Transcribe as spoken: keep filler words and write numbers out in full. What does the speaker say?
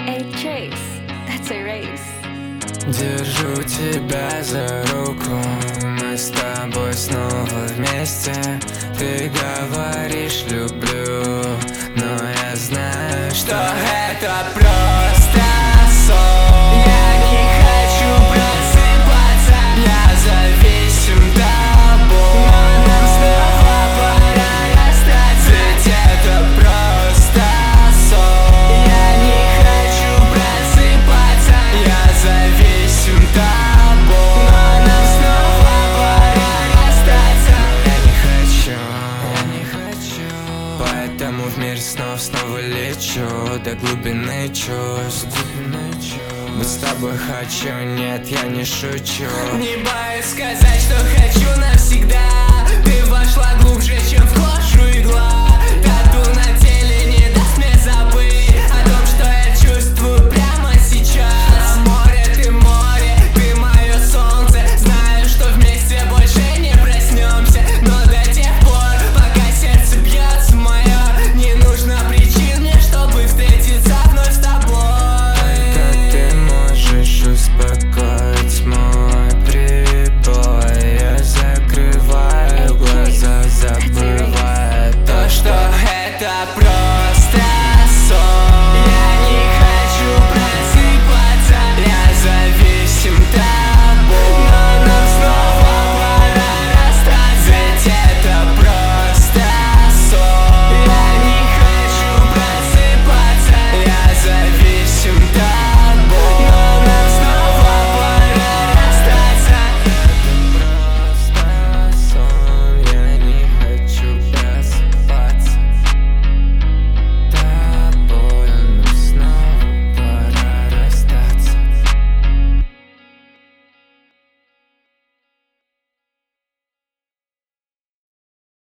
A chase, that's a race. Держу тебя за руку, мы с тобой снова вместе. Ты говоришь люблю, но я знаю, что это просто сон. Я не хочу просыпаться, я зависим тобой, но нам снова пора расстаться. Ведь это просто сон. Я не хочу просыпаться, я зависим тобой, но нам снова пора расстаться. Я не хочу, я не хочу, поэтому в мире снов снова лечу до глубины чувств. Быть с тобой хочу, нет, я не шучу. Не боюсь сказать